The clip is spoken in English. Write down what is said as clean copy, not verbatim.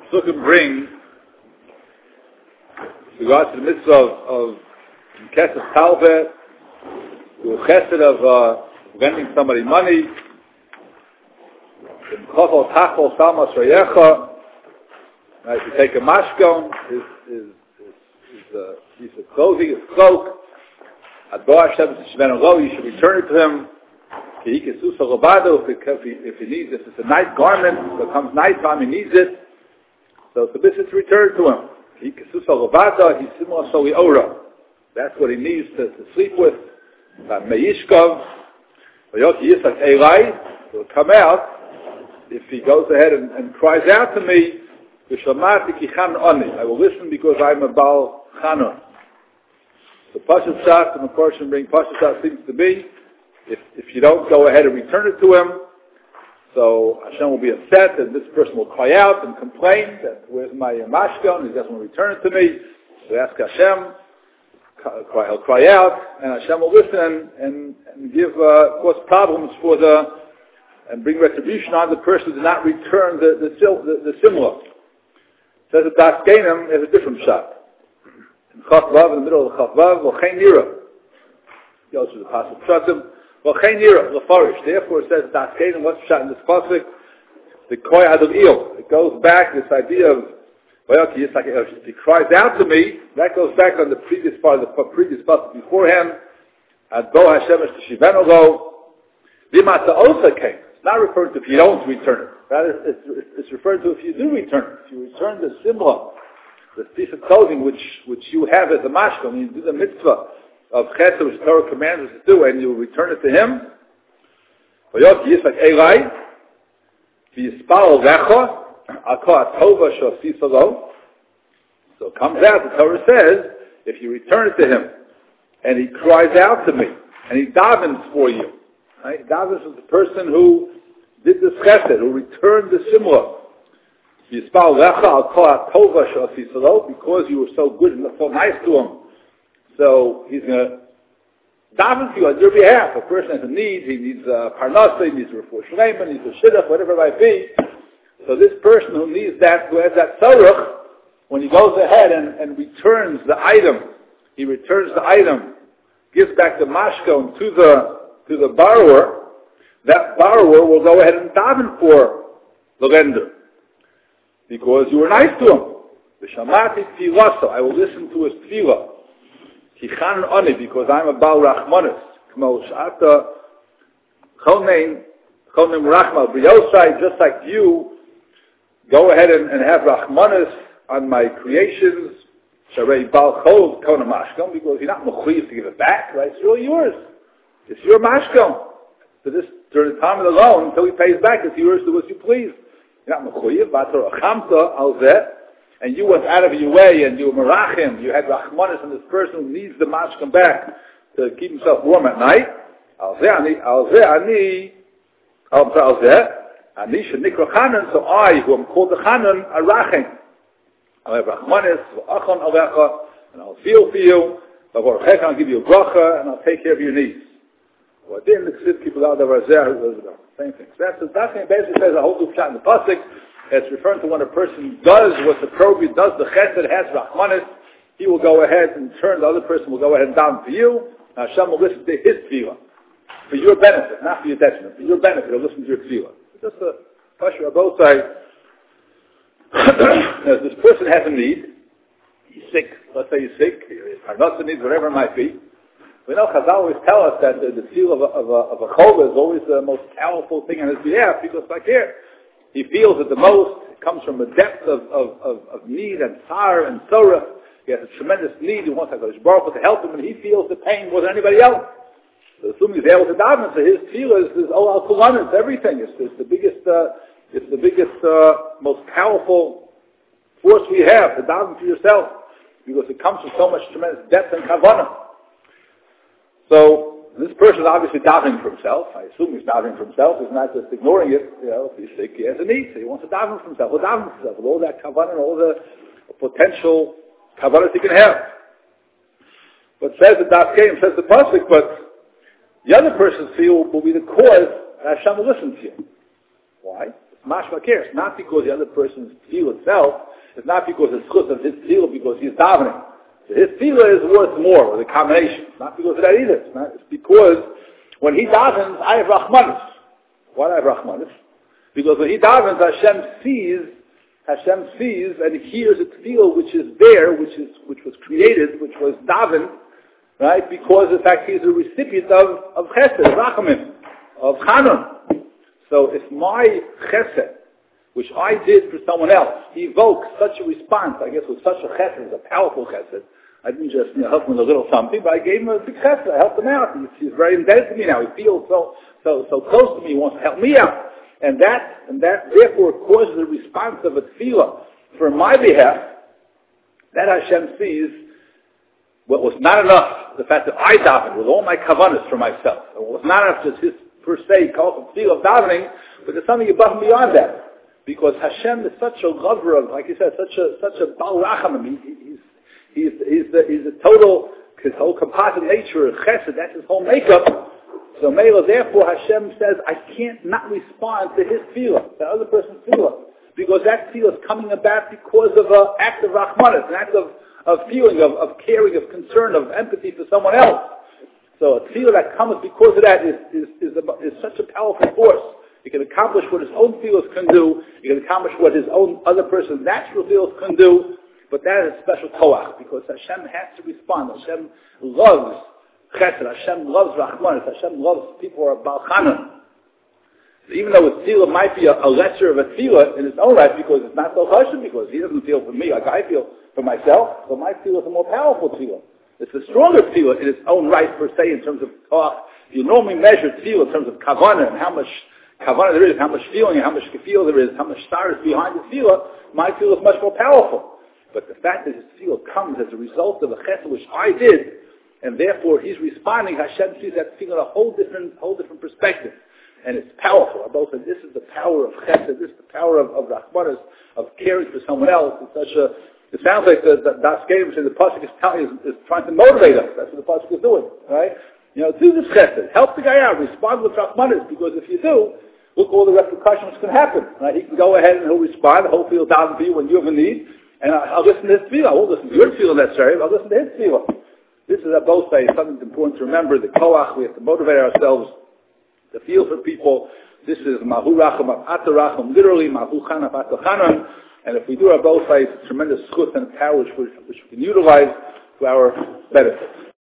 Sukkim bring regards to the mitzvah of Kesef Talveh, the chesed of lending somebody money, Chofol Tachol Salmas Rayecha. If you take a mashkon, his piece of clothing, his cloak, Adbo Hashem Shemenu Lo, you should return it to him. If he needs it, if it's a nice garment, so it comes nighttime, he needs it. So it's a business to return to him. That's what he needs to sleep with. He'll come out if he goes ahead and cries out to me, I will listen because I'm a Baal Chanon. The Pashat Shas, and of course, bring Pashat Shas seems to be, if you don't go ahead and return it to him, so Hashem will be upset, and this person will cry out and complain that where's my mashkon? He doesn't want to return it to me. So ask Hashem. He'll cry out, and Hashem will listen and give cause problems and bring retribution on the person who did not return the similar. It says that Das Genim is a different shot. In Chaf Vav, in the middle of Chaf Vav, L'chein Nira. Goes to the Pasuk Pshatim. L'chein Nira, L'farish. Therefore it says Das Genim, what's shot in this Pasuk? The Koy Adov Il. It goes back, this idea of, if he cries out to me, that goes back on the previous part of the previous Pasuk beforehand. Adbo Hashem es Teshivenu Lo. V'imata Osa came. It's not referring to if you don't return it. Rather, it's referring to if you do return it. If you return the simla, the piece of clothing which you have as a mashkon, you do the mitzvah of chesed which the Torah commands us to do, and you return it to him. So it comes out, the Torah says, if you return it to him, and he cries out to me, and he davens for you, right? Davens is the person who did this chesed, who returned the simla. Because you were so good and so nice to him. So he's going to daven to you on your behalf. A person has a need, he needs a parnasa, he needs a refuah shleima, he needs a shidduch, whatever it might be. So this person who needs that, who has that tzarech, when he goes ahead and returns the item, he returns the item, gives back the mashkon to the borrower, that borrower will go ahead and daven for the lender. Because you were nice to him. V'shamati tfilaso, I will listen to his tefillah. Kichan oni, because I'm a Baal Rachmanis. K'mo sh'ata chonein rachma b'yosai, just like you, go ahead and have Rachmanis on my creations. Sharei Baal chol kona mashkom, because you're not mechuyev to give it back, right? It's really yours. It's your mashkom. So this, during the time of the loan, until he pays back, it's yours to do as you please. You're not mechuyev, and you went out of your way and you were merachim, you had rachmanis on this person who needs the mashkam back to keep himself warm at night. So I, who am called the chanan, are rachim. I'll have rachmanis, and I'll feel for you, I'll give you a bracha, and I'll take care of your needs. Same thing. So that's basically says a whole shot in the pasuk. It's referring to when a person does what's appropriate, does the chesed, has rachmanis, he will go ahead and turn, the other person will go ahead and down for you. Now Hashem will listen to his tefillah. For your benefit, not for your detriment. For your benefit, he'll listen to your tefillah. Just a pressure on both sides. This person has a need. He's sick. Let's say he's sick. His parnasa needs, whatever it might be. We know Chazal always tell us that the seal of a chova is always the most powerful thing on his behalf, because like here, he feels it the most. It comes from a depth of need and tsar and sorah. He has a tremendous need. He wants HaKadosh Baruch Hu to help him, and he feels the pain more than anybody else. So assuming he's able to daven, so his tefillah is al kulan, it's everything. It's the biggest, most powerful force we have to daven for yourself, because it comes from so much tremendous depth and kavanah. So this person is obviously davening for himself. I assume he's davening for himself. He's not just ignoring it. If he's sick, he has a need, so he wants to daven for himself. He'll daven for himself with all that kavanah and all the potential kavanahs he can have. But says the Das Genim, says the pasuk, but the other person's feel will be the cause that Hashem will listen to you. Why? It's mashma cares, not because the other person's tefillah itself, it's not because it's chut of his tefillah because he's davening. So his tefillah is worth more, or the combination. It's not because of that either. It's because when he davens, I have rachmanis. Why do I have rachmanis? Because when he davens, Hashem sees and hears a tefillah which is there, which was created, which was davened, right? Because in fact he's a recipient of chesed, rachamim, of chanun. So if my chesed, which I did for someone else, evokes such a response, I guess with such a chesed, a powerful chesed. I didn't just help him with a little something, but I gave him a big chesed. I helped him out. He's very indebted to me now. He feels so close to me. He wants to help me out. And that therefore causes a response of a tefillah for my behalf. That Hashem sees what was not enough, the fact that I davened with all my kavanas for myself. It was not enough just his per se tefillah of davening, but there's something above and beyond that. Because Hashem is such a lover of, like you said, such a bal rachamim. He's a total, his whole composite nature, chesed, that's his whole makeup. So Mela, therefore Hashem says, I can't not respond to his tefillah, the other person's tefillah. Because that tefillah is coming about because of an act of rachmanis, an act of feeling, of caring, of concern, of empathy for someone else. So a tefillah that comes because of that is such a powerful force. It can accomplish what his own tefillahs can do. It can accomplish what his own other person's natural tefillahs can do. But that is special koach, because Hashem has to respond. Hashem loves chesed. Hashem loves rachmanis. Hashem loves people who are bal chanun. So even though a tefillah might be a lesser of a tefillah in its own right, because it's not so chashuv, because he doesn't feel for me like I feel for myself, so my tefillah is a more powerful tefillah. It's a stronger tefillah in its own right per se in terms of koach. You normally measure tefillah in terms of kavanah and how much kavanah there is, how much feeling, how much kefil there is, how much star is behind the tefillah. My tefillah is much more powerful. But the fact that his tefillah comes as a result of a chesed which I did, and therefore he's responding, Hashem sees that tefillah in a whole different perspective. And it's powerful. I both said this is the power of chesed, this is the power of rachmanis, of caring for someone else. It sounds like the Das Gerim, the pasuk is trying to motivate us. That's what the pasuk is doing, right? Do this chesed, help the guy out, respond with rachmanis, because if you do, look all the repercussions can happen. Right? He can go ahead and he'll respond. Hopefully he'll down for you when you have a need. And I'll listen to his tefillah. I won't listen to your tefillah necessarily, but I'll listen to his tefillah. This is both say something important to remember. The koach, we have to motivate ourselves to feel for people. This is mahu racham at racham, literally mahu chanaf at chanam. And if we do our both ways, it's tremendous chut and power which we can utilize to our benefit.